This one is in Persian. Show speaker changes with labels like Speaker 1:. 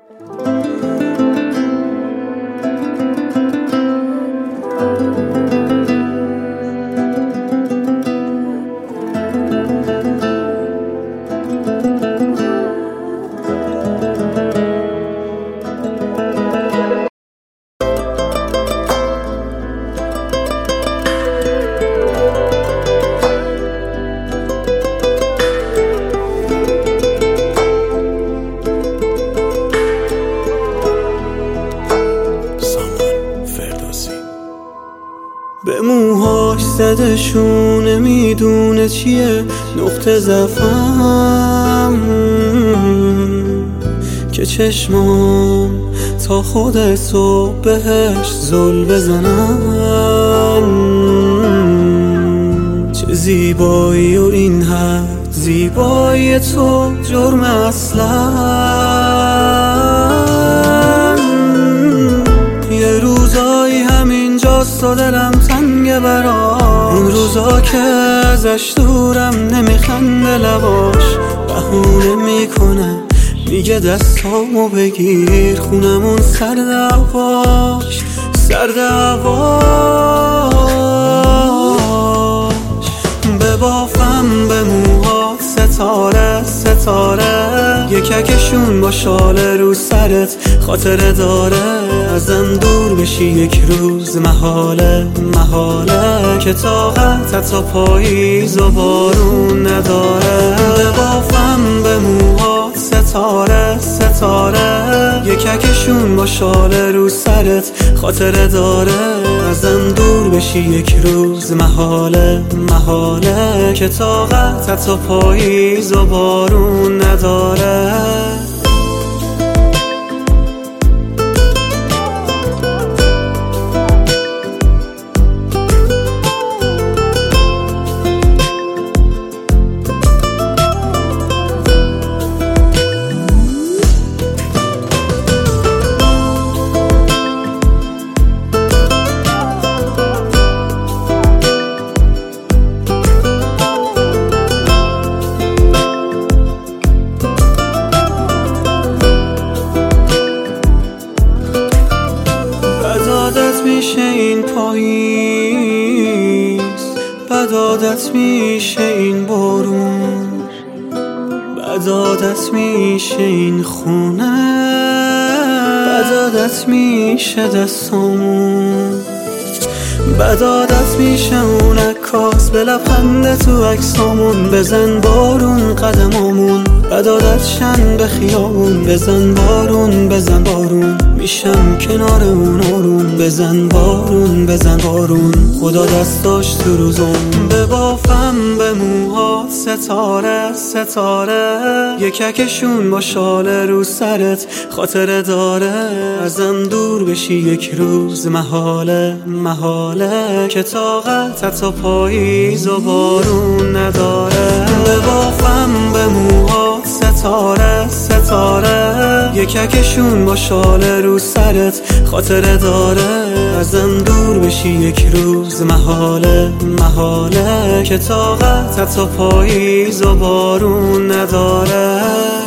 Speaker 1: به موهاش زده شونه میدونه چیه نقطه ضعفم، که چشمام تا خود صبح بهش زل بزنم. چه زیبایی و این حد زیبایی تو جرم اصلا. یه روزایی همینجاست و دلم تنگه برام، اون روزا که ازش دورم نمیخنده لباش، بهونه میکنه میگه دستامو بگیر خونمون سرد هواش، سرد هواش. ببافم به موهات ستاره ستاره، یککشون با شال رو سرت خاطره داره. ازم دور بشی یک روز محاله محاله، که طاقت تا پاییز و بارون نداره. ببافم به موهات ستاره ستاره، یککشون با شال رو سرت خاطره داره. ازم دور بشی یک روز محاله محاله، که طاقت تا پاییز و بارون نداره. میشه این پاییز، بد عادت میشه این بارون، بد عادت میشه این خونه، بد عادت میشه دستامون، بد عادت میشه اون عکاس به لبخند تو عکسامون. بزن بارون قدمامون، بد عادت شن به خیابون. بزن بارون بزن بارون، میشم کنار اون آروم. بزن بارون بزن بارون، خدا دست داشت تو روزم. ببافم به موهات ستاره ستاره، یککشون با شال رو سرت خاطره داره. ازم دور بشی یک روز محاله محاله، که طاقت تا پاییز و بارون نداره. ببافم به موهات ستاره ستاره، یککشون با شال رو سرت خاطره داره. ازم دور بشی یک روز محاله محاله، که طاقت تا پاییز و بارون نداره.